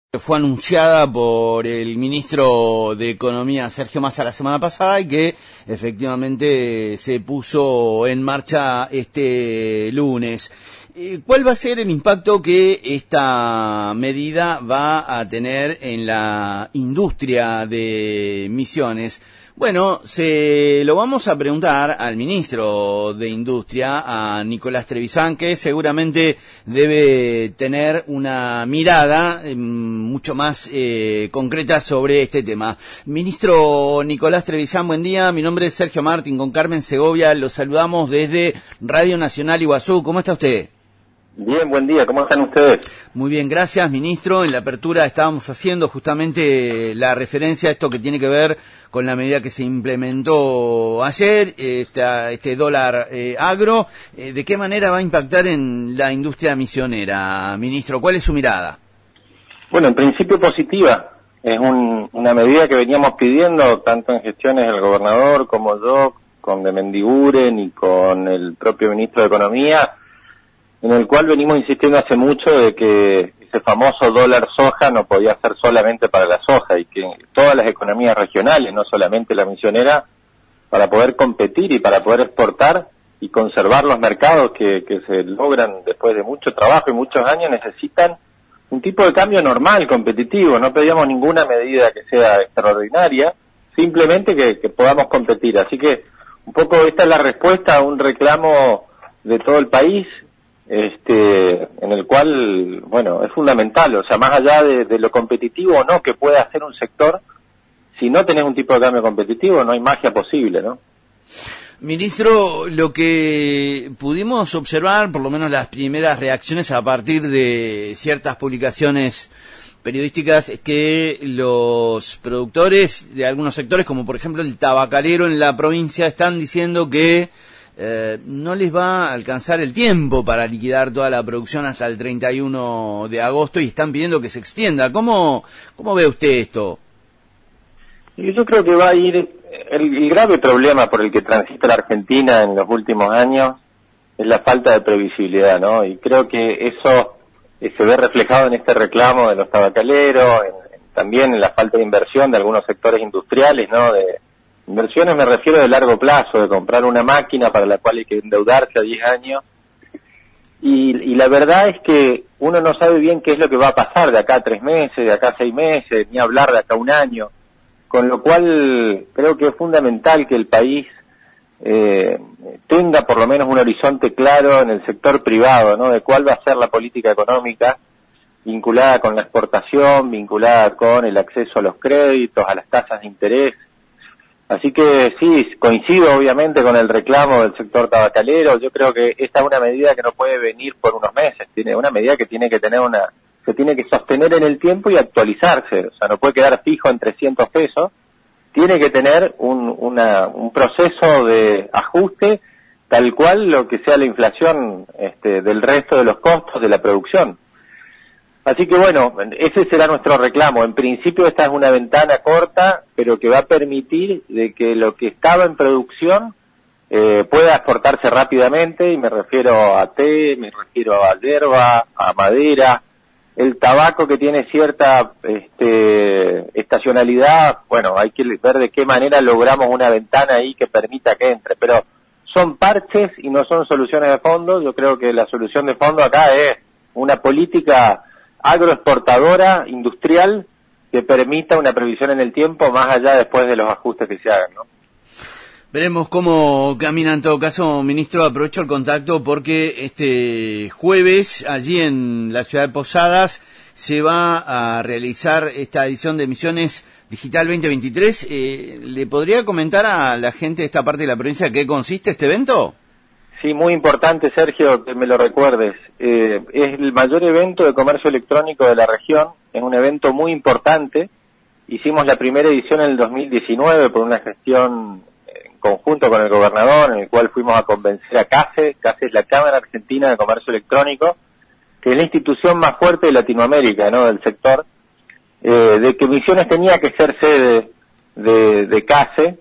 Fue anunciada por el ministro de Economía, Sergio Massa, la semana pasada y que efectivamente se puso en marcha este lunes. ¿Cuál va a ser el impacto que esta medida va a tener en la industria de Misiones? Bueno, se lo vamos a preguntar al ministro de Industria, a Nicolás Trevisan, que seguramente debe tener una mirada mucho más concreta sobre este tema. Ministro Nicolás Trevisan, buen día. Mi nombre es Sergio Martín, con Carmen Segovia. Los saludamos desde Radio Nacional Iguazú. ¿Cómo está usted? Bien, buen día. ¿Cómo están ustedes? Muy bien, gracias, ministro. En la apertura estábamos haciendo justamente la referencia a esto que tiene que ver con la medida que se implementó ayer, este dólar agro. ¿De qué manera va a impactar en la industria misionera, ministro? ¿Cuál es su mirada? Bueno, en principio positiva. Es una medida que veníamos pidiendo tanto en gestiones del gobernador como yo, con de Mendiguren y con el propio ministro de Economía, en el cual venimos insistiendo hace mucho de que ese famoso dólar soja no podía ser solamente para la soja y que todas las economías regionales, no solamente la misionera, para poder competir y para poder exportar y conservar los mercados que se logran después de mucho trabajo y muchos años, necesitan un tipo de cambio normal, competitivo. No pedíamos ninguna medida que sea extraordinaria, simplemente que podamos competir. Así que un poco esta es la respuesta a un reclamo de todo el país, en el cual, bueno, es fundamental, o sea, más allá de lo competitivo o no que pueda hacer un sector, si no tenés un tipo de cambio competitivo, no hay magia posible, ¿no? Ministro, lo que pudimos observar, por lo menos las primeras reacciones a partir de ciertas publicaciones periodísticas, es que los productores de algunos sectores, como por ejemplo el tabacalero en la provincia, están diciendo que no les va a alcanzar el tiempo para liquidar toda la producción hasta el 31 de agosto y están pidiendo que se extienda. ¿Cómo ve usted esto? Yo creo que va a ir, el grave problema por el que transita la Argentina en los últimos años es la falta de previsibilidad, ¿no? Y creo que eso se ve reflejado en este reclamo de los tabacaleros, también en la falta de inversión de algunos sectores industriales, ¿no? De inversiones me refiero de largo plazo, de comprar una máquina para la cual hay que endeudarse a 10 años. Y la verdad es que uno no sabe bien qué es lo que va a pasar de acá a 3 meses, de acá a 6 meses, ni hablar de acá a 1 año. Con lo cual creo que es fundamental que el país tenga por lo menos un horizonte claro en el sector privado, ¿no? De cuál va a ser la política económica vinculada con la exportación, vinculada con el acceso a los créditos, a las tasas de interés. Así que sí, coincido obviamente con el reclamo del sector tabacalero. Yo creo que esta es una medida que no puede venir por unos meses, tiene una medida que tiene que tener se tiene que sostener en el tiempo y actualizarse, o sea, no puede quedar fijo en 300 pesos, tiene que tener un proceso de ajuste tal cual lo que sea la inflación del resto de los costos de la producción. Así que bueno, ese será nuestro reclamo. En principio esta es una ventana corta, pero que va a permitir de que lo que estaba en producción pueda exportarse rápidamente, y me refiero a té, me refiero a hierba, a madera, el tabaco que tiene cierta estacionalidad. Bueno, hay que ver de qué manera logramos una ventana ahí que permita que entre, pero son parches y no son soluciones de fondo. Yo creo que la solución de fondo acá es una política agroexportadora, industrial, que permita una previsión en el tiempo más allá después de los ajustes que se hagan, ¿no? Veremos cómo camina en todo caso, ministro. Aprovecho el contacto porque este jueves, allí en la ciudad de Posadas, se va a realizar esta edición de Misiones Digital 2023. ¿Le podría comentar a la gente de esta parte de la provincia qué consiste este evento? Sí, muy importante, Sergio, que me lo recuerdes. Es el mayor evento de comercio electrónico de la región, es un evento muy importante. Hicimos la primera edición en el 2019 por una gestión en conjunto con el gobernador, en el cual fuimos a convencer a CASE. CASE es la Cámara Argentina de Comercio Electrónico, que es la institución más fuerte de Latinoamérica, ¿no?, del sector, de que Misiones tenía que ser sede de CASE,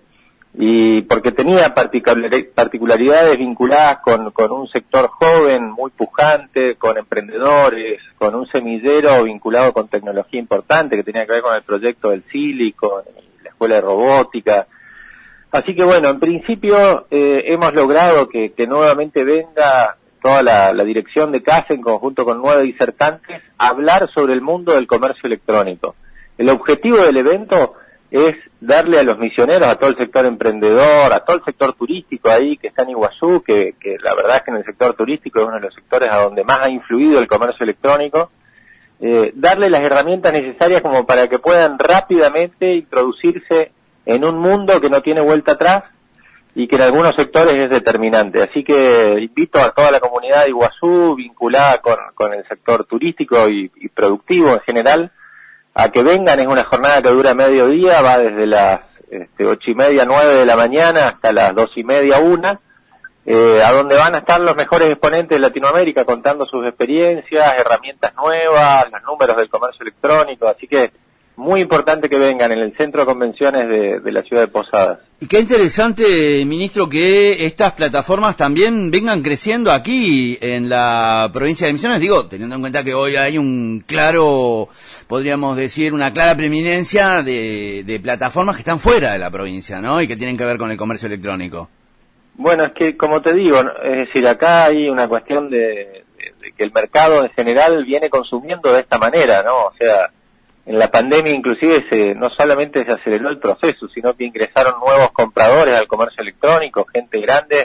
y porque tenía particularidades vinculadas con un sector joven, muy pujante, con emprendedores, con un semillero vinculado con tecnología importante que tenía que ver con el proyecto del Silicon, la escuela de robótica. Así que bueno, en principio hemos logrado que nuevamente venga toda la dirección de CASE en conjunto con 9 disertantes a hablar sobre el mundo del comercio electrónico. El objetivo del evento es darle a los misioneros, a todo el sector emprendedor, a todo el sector turístico ahí que está en Iguazú, que la verdad es que en el sector turístico es uno de los sectores a donde más ha influido el comercio electrónico, darle las herramientas necesarias como para que puedan rápidamente introducirse en un mundo que no tiene vuelta atrás y que en algunos sectores es determinante. Así que invito a toda la comunidad de Iguazú vinculada con el sector turístico y productivo en general a que vengan. Es una jornada que dura mediodía, va desde las 8:30, 9 de la mañana hasta las 2:30, 1, a donde van a estar los mejores exponentes de Latinoamérica contando sus experiencias, herramientas nuevas, los números del comercio electrónico, así que muy importante que vengan en el centro de convenciones de la ciudad de Posadas. Y qué interesante, ministro, que estas plataformas también vengan creciendo aquí en la provincia de Misiones, digo, teniendo en cuenta que hoy hay un claro, podríamos decir, una clara preeminencia de plataformas que están fuera de la provincia, ¿no? Y que tienen que ver con el comercio electrónico. Bueno, es que, como te digo, es decir, acá hay una cuestión de que el mercado en general viene consumiendo de esta manera, ¿no? O sea, en la pandemia inclusive no solamente se aceleró el proceso, sino que ingresaron nuevos compradores al comercio electrónico, gente grande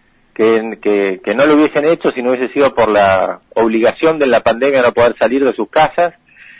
que no lo hubiesen hecho si no hubiese sido por la obligación de la pandemia de no poder salir de sus casas.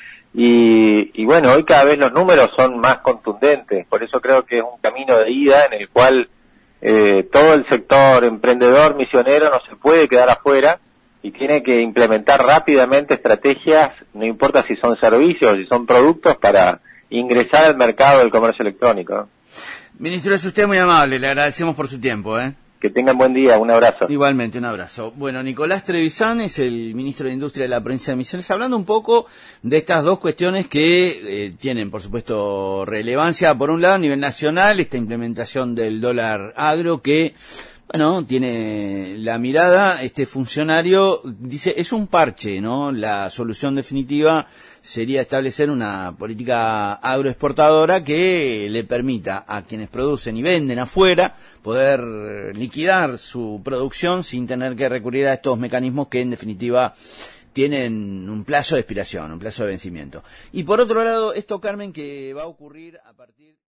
Y bueno, hoy cada vez los números son más contundentes, por eso creo que es un camino de ida en el cual todo el sector emprendedor, misionero, no se puede quedar afuera y tiene que implementar rápidamente estrategias, no importa si son servicios o si son productos, para ingresar al mercado del comercio electrónico, ¿no? Ministro, es usted muy amable, le agradecemos por su tiempo, Que tengan buen día, un abrazo. Igualmente, un abrazo. Bueno, Nicolás Trevisan es el ministro de Industria de la provincia de Misiones, hablando un poco de estas dos cuestiones que tienen, por supuesto, relevancia. Por un lado, a nivel nacional, esta implementación del dólar agro que, bueno, tiene la mirada, este funcionario dice, es un parche, ¿no? La solución definitiva sería establecer una política agroexportadora que le permita a quienes producen y venden afuera poder liquidar su producción sin tener que recurrir a estos mecanismos que en definitiva tienen un plazo de expiración, un plazo de vencimiento. Y por otro lado, esto, Carmen, que va a ocurrir a partir